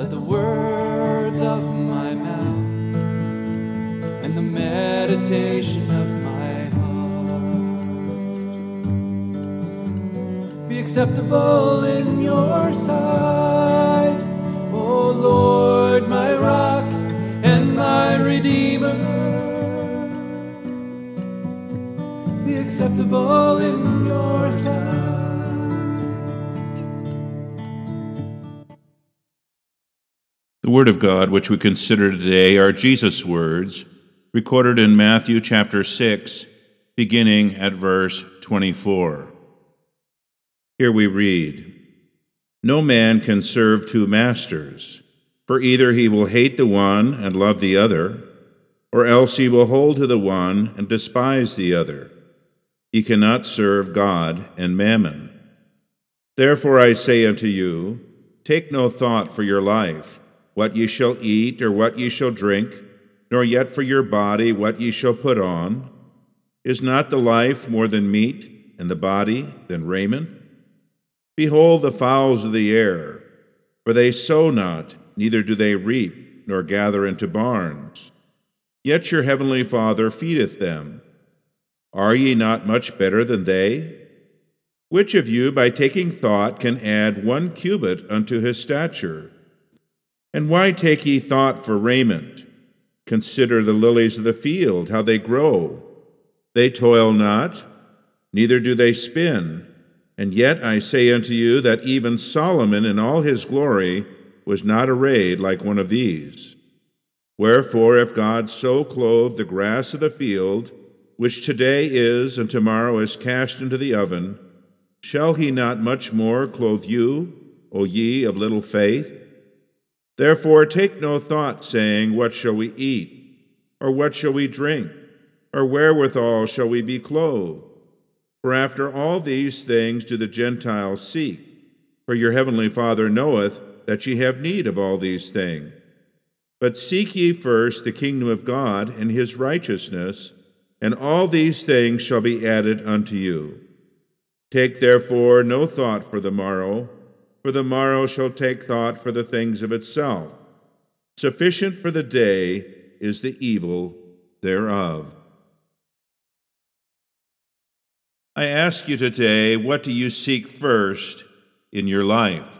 Let the words of my mouth and the meditation of my heart be acceptable in your sight, O Lord, my rock and my redeemer. Be acceptable in your sight. The Word of God, which we consider today, are Jesus' words, recorded in Matthew chapter 6, beginning at verse 24. Here we read, "No man can serve two masters, for either he will hate the one and love the other, or else he will hold to the one and despise the other. He cannot serve God and mammon. Therefore I say unto you, take no thought for your life, what ye shall eat or what ye shall drink, nor yet for your body what ye shall put on. Is not the life more than meat, and the body than raiment? Behold the fowls of the air, for they sow not, neither do they reap, nor gather into barns. Yet your heavenly Father feedeth them. Are ye not much better than they? Which of you, by taking thought, can add 1 cubit unto his stature? And why take ye thought for raiment? Consider the lilies of the field, how they grow. They toil not, neither do they spin. And yet I say unto you that even Solomon in all his glory was not arrayed like one of these. Wherefore, if God so clothe the grass of the field, which today is and tomorrow is cast into the oven, shall he not much more clothe you, O ye of little faith? Therefore take no thought, saying, what shall we eat? Or what shall we drink? Or wherewithal shall we be clothed? For after all these things do the Gentiles seek. For your heavenly Father knoweth that ye have need of all these things. But seek ye first the kingdom of God and his righteousness, and all these things shall be added unto you. Take therefore no thought for the morrow shall take thought for the things of itself. Sufficient for the day is the evil thereof." I ask you today, what do you seek first in your life?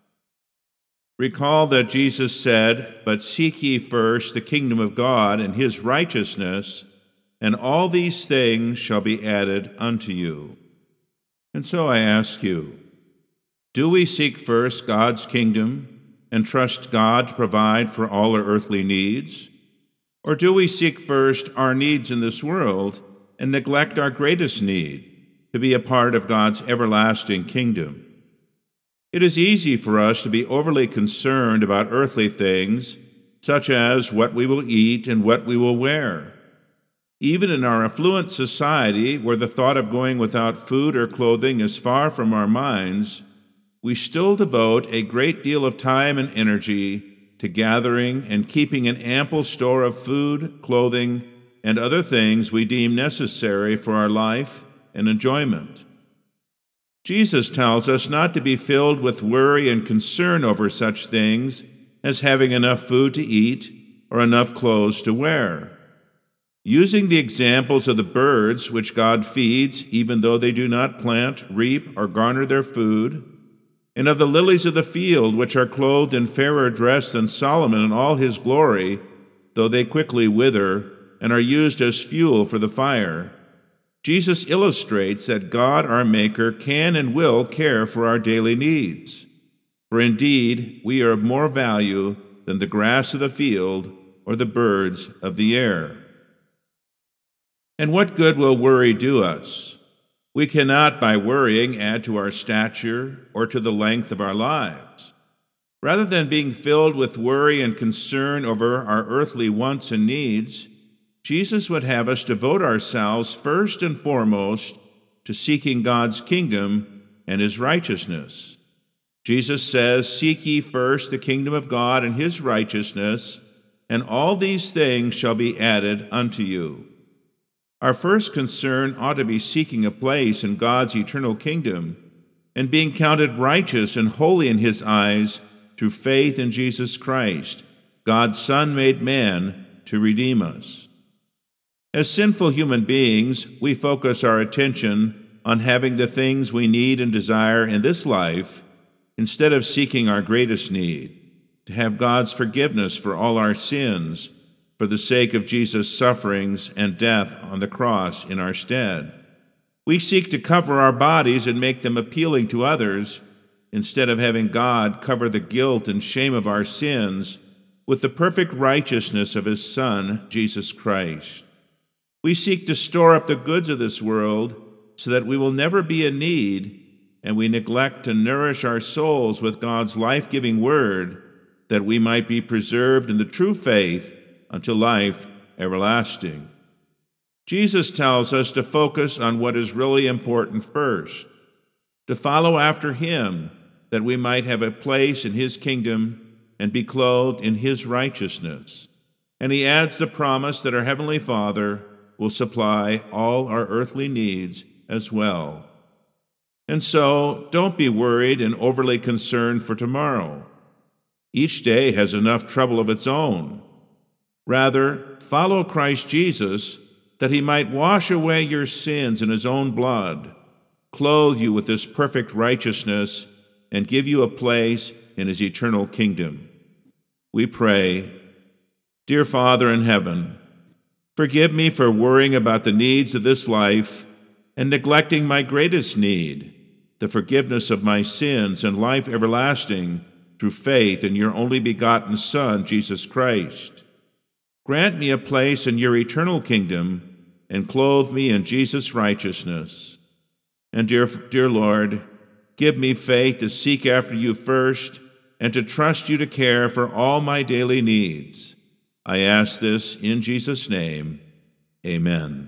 Recall that Jesus said, "But seek ye first the kingdom of God and his righteousness, and all these things shall be added unto you." And so I ask you, do we seek first God's kingdom and trust God to provide for all our earthly needs? Or do we seek first our needs in this world and neglect our greatest need, to be a part of God's everlasting kingdom? It is easy for us to be overly concerned about earthly things, such as what we will eat and what we will wear. Even in our affluent society, where the thought of going without food or clothing is far from our minds, we still devote a great deal of time and energy to gathering and keeping an ample store of food, clothing, and other things we deem necessary for our life and enjoyment. Jesus tells us not to be filled with worry and concern over such things as having enough food to eat or enough clothes to wear. Using the examples of the birds which God feeds, even though they do not plant, reap, or garner their food, and of the lilies of the field, which are clothed in fairer dress than Solomon in all his glory, though they quickly wither and are used as fuel for the fire, Jesus illustrates that God, our Maker, can and will care for our daily needs. For indeed, we are of more value than the grass of the field or the birds of the air. And what good will worry do us? We cannot, by worrying, add to our stature or to the length of our lives. Rather than being filled with worry and concern over our earthly wants and needs, Jesus would have us devote ourselves first and foremost to seeking God's kingdom and his righteousness. Jesus says, "Seek ye first the kingdom of God and his righteousness, and all these things shall be added unto you." Our first concern ought to be seeking a place in God's eternal kingdom and being counted righteous and holy in his eyes through faith in Jesus Christ, God's Son made man to redeem us. As sinful human beings, we focus our attention on having the things we need and desire in this life instead of seeking our greatest need, to have God's forgiveness for all our sins for the sake of Jesus' sufferings and death on the cross in our stead. We seek to cover our bodies and make them appealing to others instead of having God cover the guilt and shame of our sins with the perfect righteousness of His Son, Jesus Christ. We seek to store up the goods of this world so that we will never be in need, and we neglect to nourish our souls with God's life-giving word that we might be preserved in the true faith unto life everlasting. Jesus tells us to focus on what is really important first, to follow after Him that we might have a place in His kingdom and be clothed in His righteousness. And He adds the promise that our Heavenly Father will supply all our earthly needs as well. And so, don't be worried and overly concerned for tomorrow. Each day has enough trouble of its own. Rather, follow Christ Jesus that He might wash away your sins in His own blood, clothe you with His perfect righteousness, and give you a place in His eternal kingdom. We pray, Dear Father in heaven, forgive me for worrying about the needs of this life and neglecting my greatest need, the forgiveness of my sins and life everlasting through faith in your only begotten Son, Jesus Christ. Grant me a place in your eternal kingdom and clothe me in Jesus' righteousness. And dear Lord, give me faith to seek after you first and to trust you to care for all my daily needs. I ask this in Jesus' name. Amen.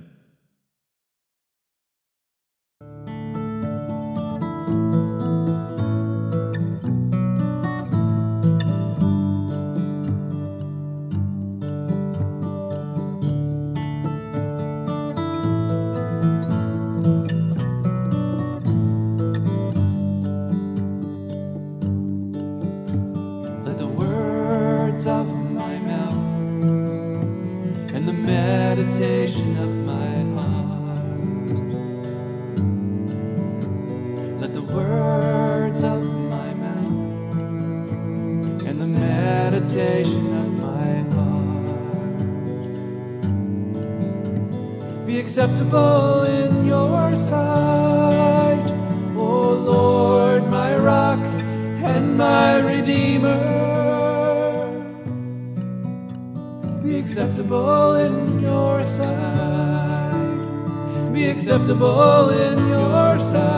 Of my mouth and the meditation of my heart, let the words of my mouth and the meditation of my heart be acceptable in your sight, O Lord, my rock and my redeemer. Be acceptable in your sight. Be acceptable in your sight.